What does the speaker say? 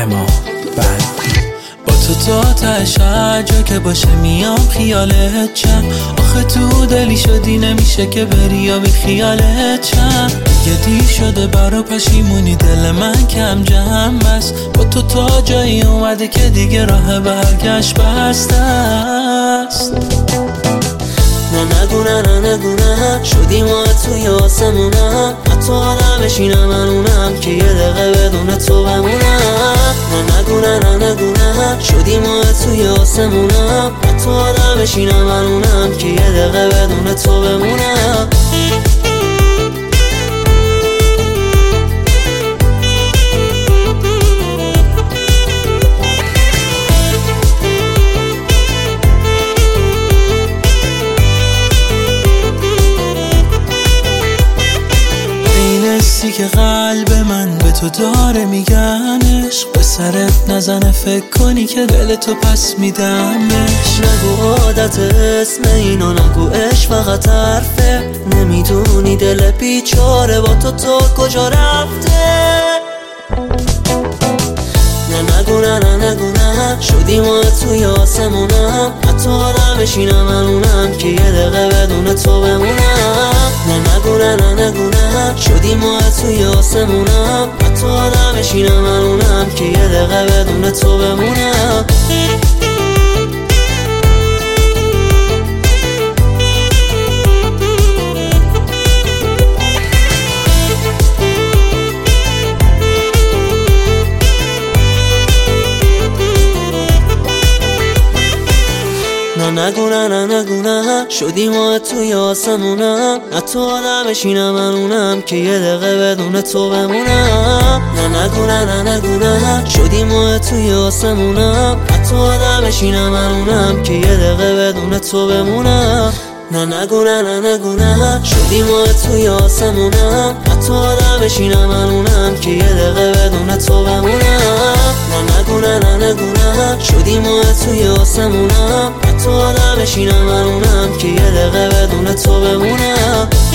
اما بند با تو تش هر جا که باشه میام خیالت چم. آخه تو دلی شدی نمیشه که بری یا بی خیالت چم. دیگه دیر شده برا پشیمونی دل من کم جمع بس. با تو تا جایی اومده که دیگه راه برگشت بسته است. نگو نه شدیم ما توی آسمونم. حتی آدم بشینم من اونم که یه دقیقه بدون تو بمونم. نگو نه شدیم ما توی آسمونم. حتی آدم بشینم من اونم که یه دقیقه بدون تو بمونم. که قلب من به تو داره میگن عشق به سرت نزنه فکر کنی که دل تو پس میدمش. نگو عادت اسم اینا نگو عشق فقط حرفه. نمیدونی دل بیچاره با تو کجا رفته. نگو نه شدیم ما توی آسمونم. حتی آدم بشینم من اونم که یه دقیقه بدون تو بمونم. نگو نه شدیم ما توی آسمونم. حتی آدم بشینم من اونم که یه دقیقه بدون تو بمونم. نگو نه شدیم ما توی آسمونم. حتی آدم بشینم من اونم که یه دقیقه بدون تو بمونم. نگو نه شدیم ما توی آسمونم. حتی آدم بشینم من اونم که یه دقیقه بدون تو بمونم. نگو نه شدیم ما توی آسمونم. حتی آدم بشینم من اونم که یه دقیقه بدون تو بمونم. نگو نه شدیم ما توی آسمونم. حتی آدم بشینم من اونم که یه دقیقه بدون تو بمونم.